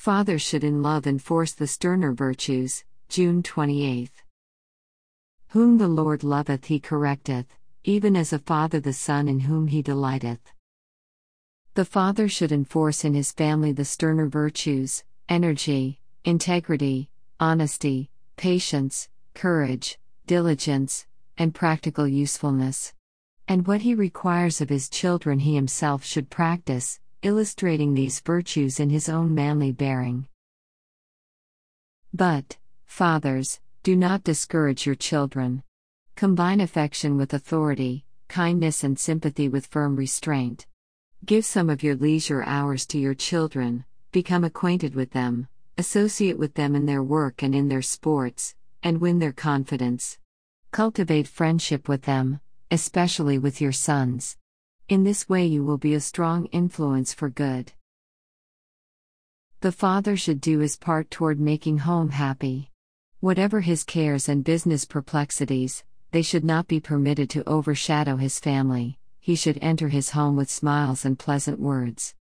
Fathers should in love enforce the sterner virtues. June 28. Whom the Lord loveth he correcteth, even as a father the son in whom he delighteth. The father should enforce in his family the sterner virtues: energy, integrity, honesty, patience, courage, diligence, and practical usefulness. And what he requires of his children he himself should practice, illustrating these virtues in his own manly bearing. But, fathers, do not discourage your children. Combine affection with authority, kindness and sympathy with firm restraint. Give some of your leisure hours to your children, become acquainted with them, associate with them in their work and in their sports, and win their confidence. Cultivate friendship with them, especially with your sons. In this way you will be a strong influence for good. The father should do his part toward making home happy. Whatever his cares and business perplexities, they should not be permitted to overshadow his family. He should enter his home with smiles and pleasant words.